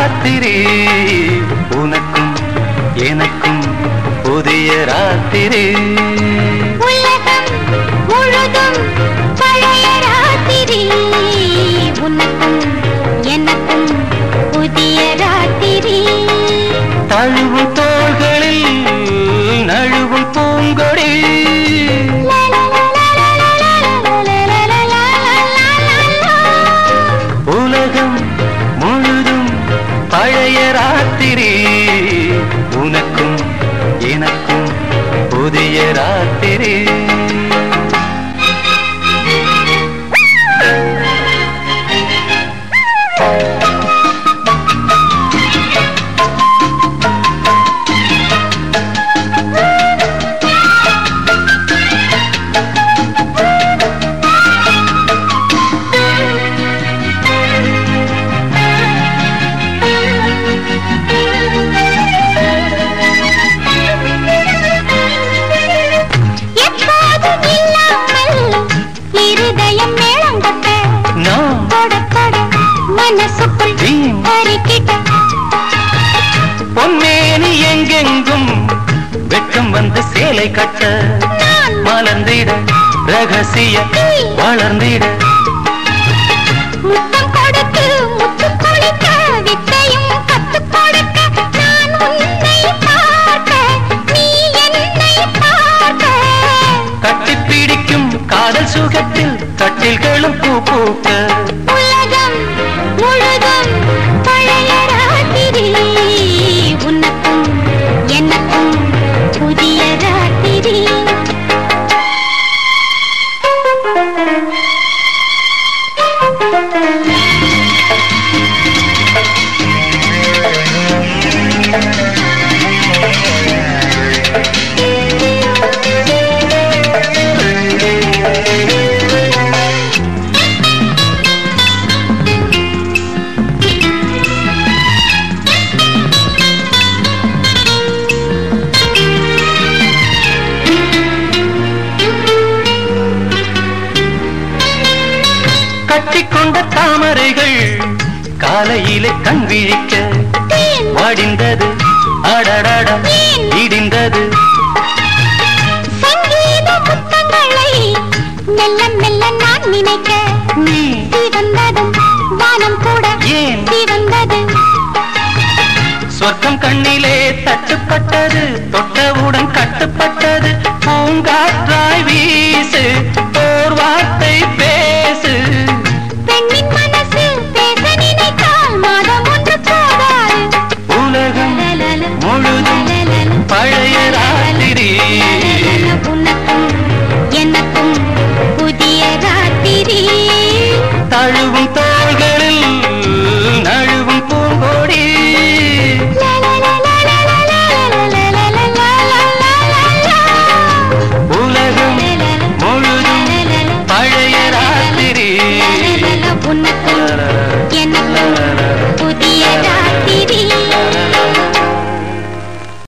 ராத்திரி உனக்கும் எனக்கும் புதிய ராத்திரி உலகம் முழுதும் பழைய ராத்திரி உனக்கும் எனக்கும் புதிய ராத்திரி தழுவும் தோள்களில் நழுவும் பூங்கொடி உலகம் முழுதும் பழைய ராத்திரி உனக்கும் எனக்கும் புதிய ராத்திரி பொன்மேனி எங்கெங்கும் வெட்கம் வந்து சேலை கட்ட மலர்ந்திட ரகசிய வளர்ந்திட முத்தம் கொடுத்து முத்து கொடுக்க வித்தையும் கத்து கொடுக்க நான் உன்னை பார்க்க நீ என்னை பார்க்க கட்டி பிடிக்கும் காதல் சுகத்தில் கட்டில்களும் பூ பூக்க உலகம் முழுதும் பழைய ராத்திரி உனக்கும் எனக்கும் புதிய ராத்திரி கட்டிக்கொண்ட தாமரைகள் காலையிலே கண் விழிக்க வடிந்தது அடடட இடிந்தது சங்கீத முத்தங்களை மெல்ல மெல்ல நான் நினைக்க நீ